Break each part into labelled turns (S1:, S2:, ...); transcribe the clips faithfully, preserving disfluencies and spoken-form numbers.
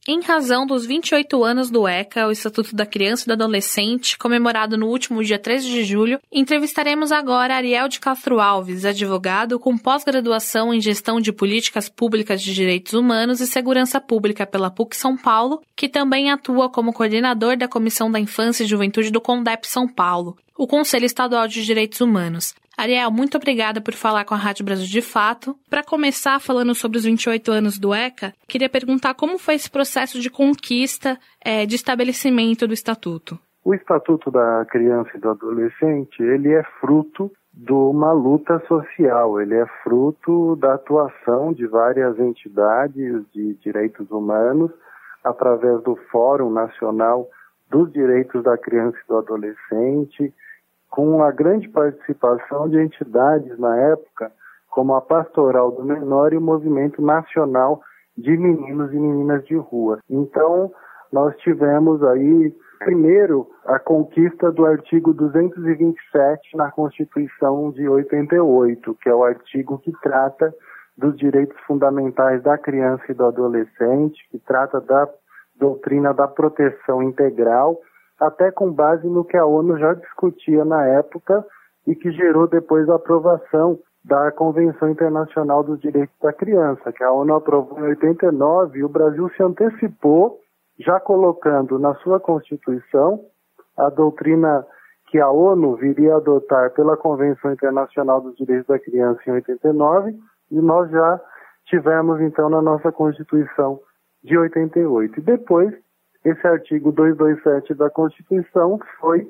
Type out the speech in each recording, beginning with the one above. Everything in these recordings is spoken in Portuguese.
S1: Em razão dos vinte e oito anos do ECA, o Estatuto da Criança e do Adolescente, comemorado no último dia treze de julho, entrevistaremos agora Ariel de Castro Alves, advogado com pós-graduação em Gestão de Políticas Públicas de Direitos Humanos e Segurança Pública pela P U C São Paulo, que também atua como coordenador da Comissão da Infância e Juventude do CONDEP São Paulo, o Conselho Estadual de Direitos Humanos. Ariel, muito obrigada por falar com a Rádio Brasil de Fato. Para começar falando sobre os vinte e oito anos do ECA, queria perguntar como foi esse processo de conquista, é, de estabelecimento do Estatuto.
S2: O Estatuto da Criança e do Adolescente, ele é fruto de uma luta social, ele é fruto da atuação de várias entidades de direitos humanos através do Fórum Nacional dos Direitos da Criança e do Adolescente, com a grande participação de entidades na época, como a Pastoral do Menor e o Movimento Nacional de Meninos e Meninas de Rua. Então, nós tivemos aí, primeiro, a conquista do artigo duzentos e vinte e sete na Constituição de oitenta e oito, que é o artigo que trata dos direitos fundamentais da criança e do adolescente, que trata da doutrina da proteção integral, até com base no que a ONU já discutia na época e que gerou depois a aprovação da Convenção Internacional dos Direitos da Criança, que a ONU aprovou em oitenta e nove, e o Brasil se antecipou, já colocando na sua Constituição a doutrina que a ONU viria a adotar pela Convenção Internacional dos Direitos da Criança em oitenta e nove, e nós já tivemos então na nossa Constituição de oitenta e oito. E depois, esse artigo duzentos e vinte e sete da Constituição foi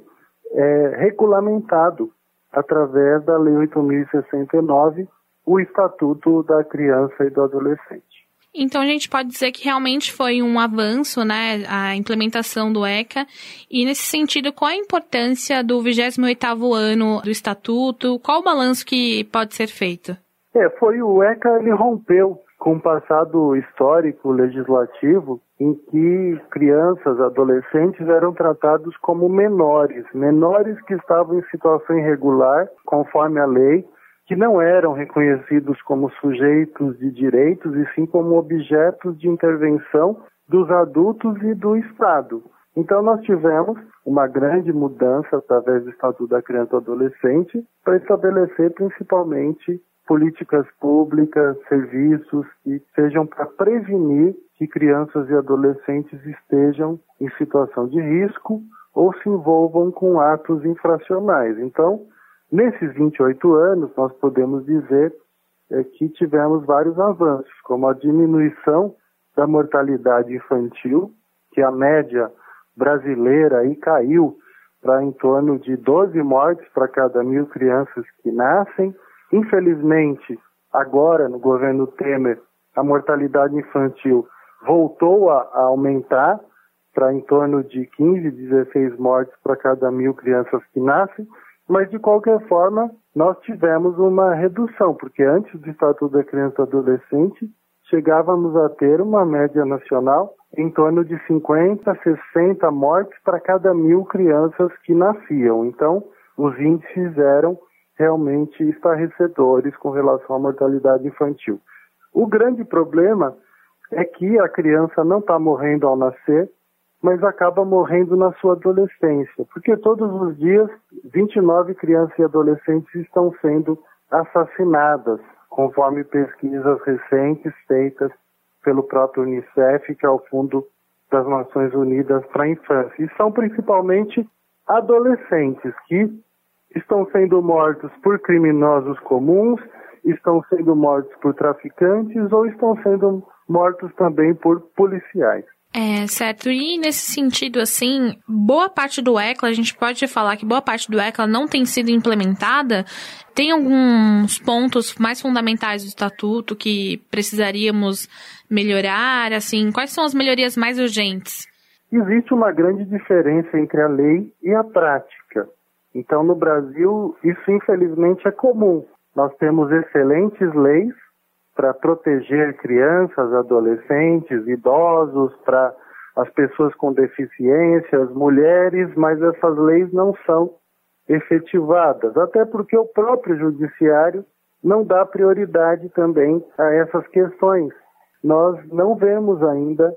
S2: é, regulamentado através da Lei oito mil e sessenta e nove, o Estatuto da Criança e do Adolescente.
S1: Então a gente pode dizer que realmente foi um avanço, né, a implementação do ECA, e nesse sentido, qual a importância do vigésimo oitavo ano do Estatuto, qual o balanço que pode ser feito?
S2: É, foi o ECA, ele rompeu com o passado histórico legislativo em que crianças, adolescentes eram tratados como menores, menores que estavam em situação irregular, conforme a lei, que não eram reconhecidos como sujeitos de direitos e sim como objetos de intervenção dos adultos e do Estado. Então nós tivemos uma grande mudança através do Estatuto da Criança e do Adolescente para estabelecer principalmente políticas públicas, serviços que sejam para prevenir que crianças e adolescentes estejam em situação de risco ou se envolvam com atos infracionais. Então, nesses vinte e oito anos, nós podemos dizer é, que tivemos vários avanços, como a diminuição da mortalidade infantil, que a média brasileira aí caiu para em torno de doze mortes para cada mil crianças que nascem. Infelizmente, agora no governo Temer, a mortalidade infantil voltou a, a aumentar para em torno de quinze, dezesseis mortes para cada mil crianças que nascem, mas de qualquer forma nós tivemos uma redução, porque antes do Estatuto da Criança e do Adolescente chegávamos a ter uma média nacional em torno de cinquenta, sessenta mortes para cada mil crianças que nasciam. Então, os índices eram realmente estarrecedores com relação à mortalidade infantil. O grande problema é que a criança não está morrendo ao nascer, mas acaba morrendo na sua adolescência, porque todos os dias vinte e nove crianças e adolescentes estão sendo assassinadas, conforme pesquisas recentes feitas pelo próprio Unicef, que é o Fundo das Nações Unidas para a Infância. E são principalmente adolescentes que estão sendo mortos por criminosos comuns, estão sendo mortos por traficantes ou estão sendo mortos também por policiais.
S1: É, certo. E nesse sentido, assim, boa parte do ECA, a gente pode falar que boa parte do ECA não tem sido implementada? Tem alguns pontos mais fundamentais do Estatuto que precisaríamos melhorar? Assim, quais são as melhorias mais urgentes?
S2: Existe uma grande diferença entre a lei e a prática. Então, no Brasil, isso infelizmente é comum. Nós temos excelentes leis para proteger crianças, adolescentes, idosos, para as pessoas com deficiências, mulheres, mas essas leis não são efetivadas, até porque o próprio judiciário não dá prioridade também a essas questões. Nós não vemos ainda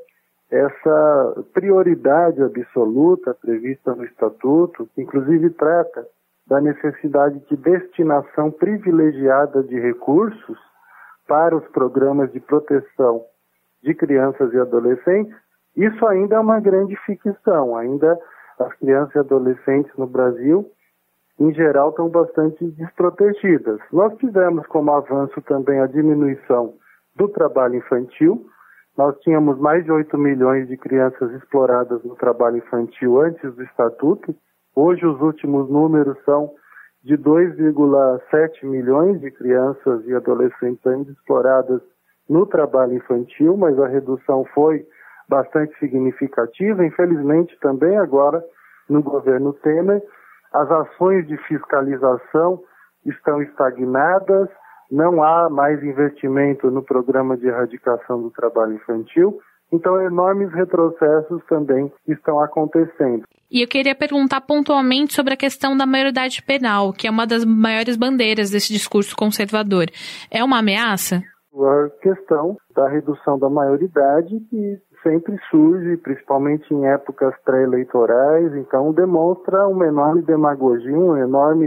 S2: essa prioridade absoluta prevista no Estatuto, que inclusive trata da necessidade de destinação privilegiada de recursos para os programas de proteção de crianças e adolescentes, isso ainda é uma grande ficção. Ainda as crianças e adolescentes no Brasil, em geral, estão bastante desprotegidas. Nós tivemos como avanço também a diminuição do trabalho infantil. Nós tínhamos mais de oito milhões de crianças exploradas no trabalho infantil antes do Estatuto. Hoje os últimos números são de dois vírgula sete milhões de crianças e adolescentes ainda exploradas no trabalho infantil, mas a redução foi bastante significativa. Infelizmente também agora no governo Temer, as ações de fiscalização estão estagnadas, não há mais investimento no programa de erradicação do trabalho infantil, então enormes retrocessos também estão acontecendo.
S1: E eu queria perguntar pontualmente sobre a questão da maioridade penal, que é uma das maiores bandeiras desse discurso conservador. É uma ameaça?
S2: A questão da redução da maioridade, que sempre surge, principalmente em épocas pré-eleitorais, então demonstra uma enorme demagogia, um enorme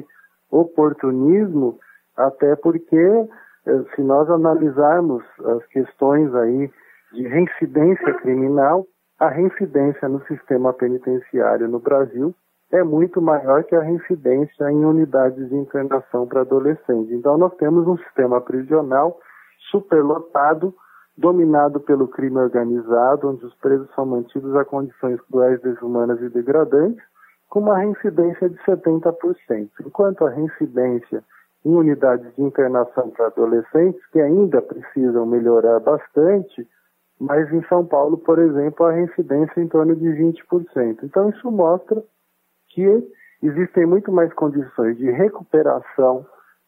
S2: oportunismo, até porque, se nós analisarmos as questões aí de reincidência criminal, a reincidência no sistema penitenciário no Brasil é muito maior que a reincidência em unidades de internação para adolescentes. Então nós temos um sistema prisional superlotado, dominado pelo crime organizado, onde os presos são mantidos a condições cruéis, desumanas e degradantes, com uma reincidência de setenta por cento. Enquanto a reincidência em unidades de internação para adolescentes, que ainda precisam melhorar bastante, mas em São Paulo, por exemplo, a reincidência é em torno de vinte por cento. Então isso mostra que existem muito mais condições de recuperação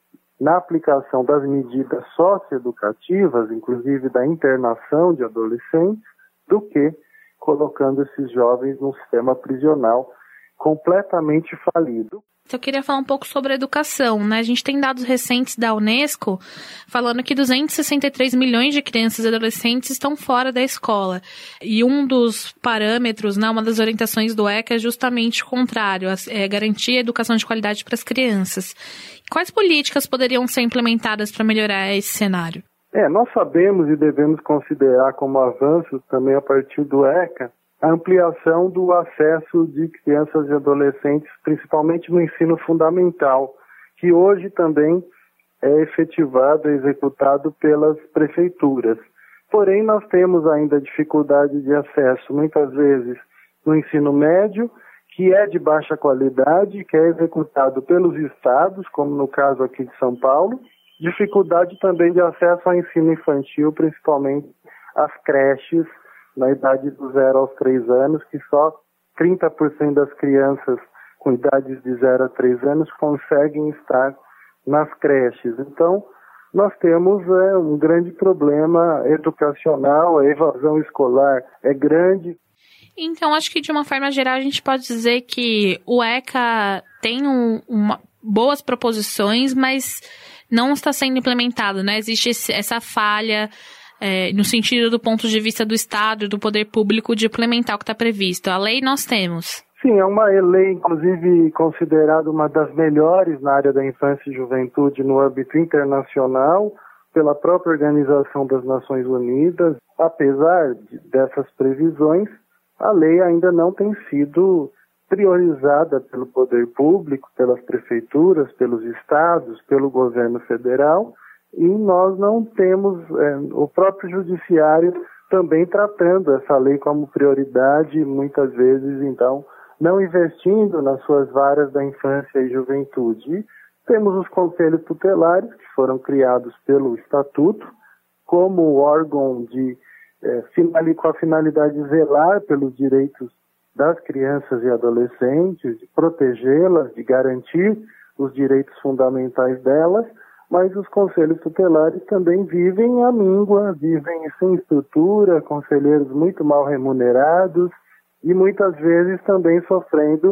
S2: na aplicação das medidas socioeducativas, inclusive da internação de adolescentes, do que colocando esses jovens num sistema prisional completamente falido.
S1: Eu queria falar um pouco sobre a educação, né? A gente tem dados recentes da Unesco falando que duzentos e sessenta e três milhões de crianças e adolescentes estão fora da escola. E um dos parâmetros, né, uma das orientações do ECA é justamente o contrário, é garantir a educação de qualidade para as crianças. Quais políticas poderiam ser implementadas para melhorar esse cenário?
S2: É, nós sabemos e devemos considerar como avanço também a partir do ECA a ampliação do acesso de crianças e adolescentes, principalmente no ensino fundamental, que hoje também é efetivado e executado pelas prefeituras. Porém, nós temos ainda dificuldade de acesso, muitas vezes, no ensino médio, que é de baixa qualidade, que é executado pelos estados, como no caso aqui de São Paulo, dificuldade também de acesso ao ensino infantil, principalmente às creches, na idade do zero aos três anos, que só trinta por cento das crianças com idades de zero a três anos conseguem estar nas creches. Então, nós temos é, um grande problema educacional, a evasão escolar é grande.
S1: Então, acho que de uma forma geral a gente pode dizer que o ECA tem um, uma, boas proposições, mas não está sendo implementado, né? Existe esse, essa falha É, no sentido do ponto de vista do Estado, do poder público, de implementar o que está previsto. A lei nós temos.
S2: Sim, é uma lei, inclusive, considerada uma das melhores na área da infância e juventude no âmbito internacional, pela própria Organização das Nações Unidas. Apesar de, dessas previsões, a lei ainda não tem sido priorizada pelo poder público, pelas prefeituras, pelos estados, pelo governo federal, e nós não temos é, o próprio judiciário também tratando essa lei como prioridade, muitas vezes, então, não investindo nas suas varas da infância e juventude. E temos os conselhos tutelares, que foram criados pelo Estatuto, como órgão de, é, com a finalidade de zelar pelos direitos das crianças e adolescentes, de protegê-las, de garantir os direitos fundamentais delas, mas os conselhos tutelares também vivem à míngua, vivem sem estrutura, conselheiros muito mal remunerados e muitas vezes também sofrendo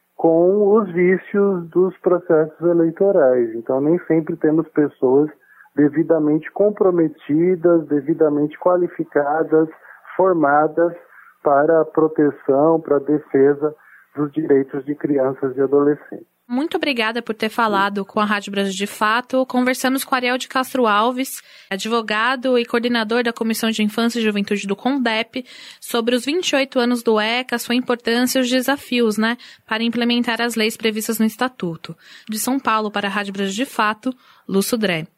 S2: com os vícios dos processos eleitorais. Então nem sempre temos pessoas devidamente comprometidas, devidamente qualificadas, formadas para a proteção, para a defesa dos direitos de crianças e adolescentes.
S1: Muito obrigada por ter falado com a Rádio Brasil de Fato. Conversamos com Ariel de Castro Alves, advogado e coordenador da Comissão de Infância e Juventude do CONDEP, sobre os vinte e oito anos do ECA, sua importância e os desafios, né, para implementar as leis previstas no Estatuto. De São Paulo para a Rádio Brasil de Fato, Lu Sudré.